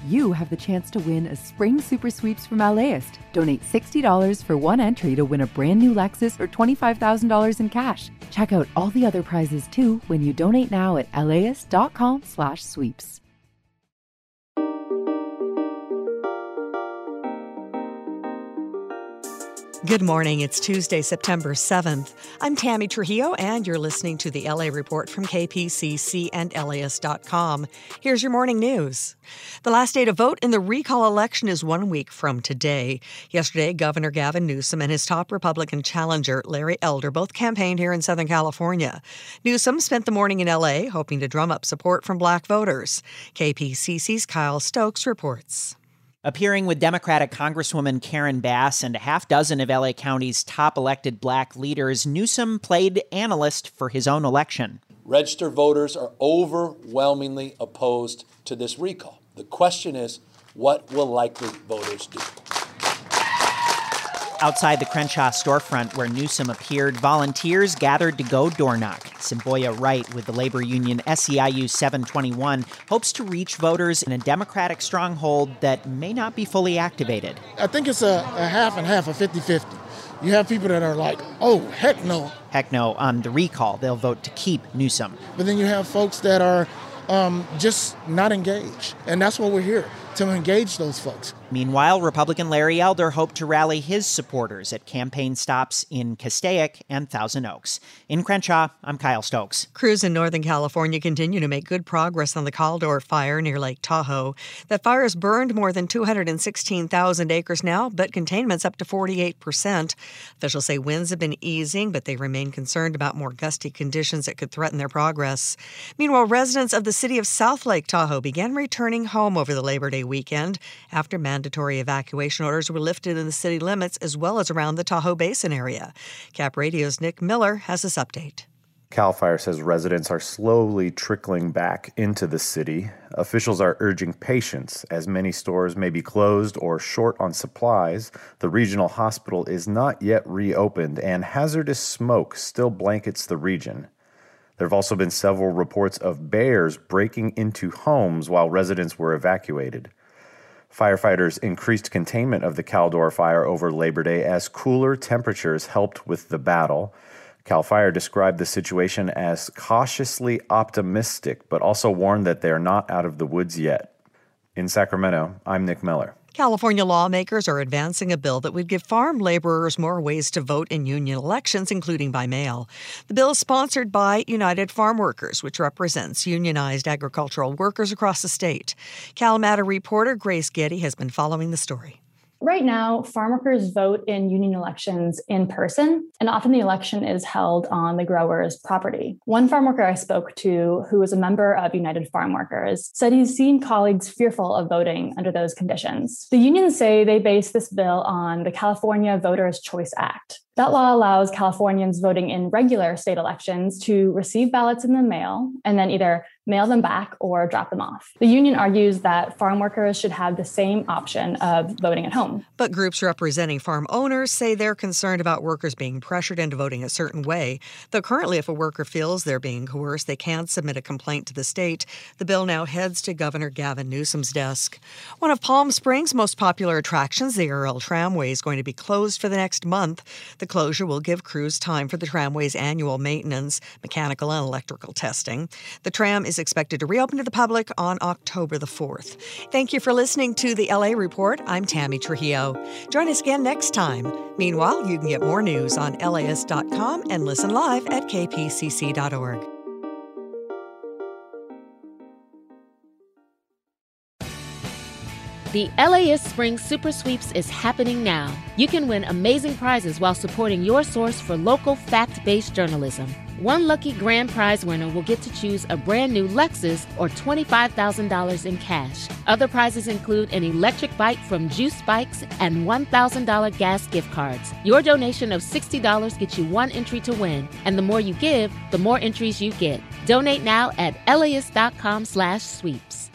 you have the chance to win a spring super sweeps from LAist. Donate $60 for one entry to win a brand new Lexus or $25,000 in cash. Check out all the other prizes too when you donate now at LAist.com/sweeps. Good morning. It's Tuesday, September 7th. I'm Tammy Trujillo, and you're listening to the LA Report from KPCC and LAist.com. Here's your morning news. The last day to vote in the recall election is 1 week from today. Yesterday, Governor Gavin Newsom and his top Republican challenger, Larry Elder, both campaigned here in Southern California. Newsom spent the morning in LA, hoping to drum up support from black voters. KPCC's Kyle Stokes reports. Appearing with Democratic Congresswoman Karen Bass and a half dozen of LA County's top elected black leaders, Newsom played analyst for his own election. Registered voters are overwhelmingly opposed to this recall. The question is, what will likely voters do? Outside the Crenshaw storefront where Newsom appeared, volunteers gathered to go door knock. Simboya Wright with the labor union SEIU 721 hopes to reach voters in a Democratic stronghold that may not be fully activated. I think it's a half and half, a 50-50. You have people that are like, oh, heck no. Heck no on the recall. They'll vote to keep Newsom. But then you have folks that are just not engaged. And that's what we're here, to engage those folks. Meanwhile, Republican Larry Elder hoped to rally his supporters at campaign stops in Castaic and Thousand Oaks. In Crenshaw, I'm Kyle Stokes. Crews in Northern California continue to make good progress on the Caldor fire near Lake Tahoe. That fire has burned more than 216,000 acres now, but containment's up to 48%. Officials say winds have been easing, but they remain concerned about more gusty conditions that could threaten their progress. Meanwhile, residents of the city of South Lake Tahoe began returning home over the Labor Day weekend after mandatory evacuation orders were lifted in the city limits as well as around the Tahoe Basin area. Cap Radio's Nick Miller has this update. CAL FIRE says residents are slowly trickling back into the city. Officials are urging patience as many stores may be closed or short on supplies. The regional hospital is not yet reopened, and hazardous smoke still blankets the region. There have also been several reports of bears breaking into homes while residents were evacuated. Firefighters increased containment of the Caldor fire over Labor Day as cooler temperatures helped with the battle. CAL FIRE described the situation as cautiously optimistic, but also warned that they are not out of the woods yet. In Sacramento, I'm Nick Miller. California lawmakers are advancing a bill that would give farm laborers more ways to vote in union elections, including by mail. The bill is sponsored by United Farm Workers, which represents unionized agricultural workers across the state. CalMatter reporter Grace Getty has been following the story. Right now, farm workers vote in union elections in person, and often the election is held on the grower's property. One farm worker I spoke to, who is a member of United Farm Workers, said he's seen colleagues fearful of voting under those conditions. The unions say they base this bill on the California Voters' Choice Act. That law allows Californians voting in regular state elections to receive ballots in the mail and then either mail them back or drop them off. The union argues that farm workers should have the same option of voting at home. But groups representing farm owners say they're concerned about workers being pressured into voting a certain way. Though currently, if a worker feels they're being coerced, they can submit a complaint to the state. The bill now heads to Governor Gavin Newsom's desk. One of Palm Springs' most popular attractions, the Earl Tramway, is going to be closed for the next month. The closure will give crews time for the tramway's annual maintenance, mechanical and electrical testing. The tram is expected to reopen to the public on October the 4th. Thank you for listening to the LA Report. I'm Tammy Trujillo. Join us again next time. Meanwhile, you can get more news on LAist.com and listen live at kpcc.org. The LAist Spring Super Sweeps is happening now. You can win amazing prizes while supporting your source for local fact-based journalism. One lucky grand prize winner will get to choose a brand new Lexus or $25,000 in cash. Other prizes include an electric bike from Juice Bikes and $1,000 gas gift cards. Your donation of $60 gets you one entry to win, and the more you give, the more entries you get. Donate now at LAist.com/sweeps.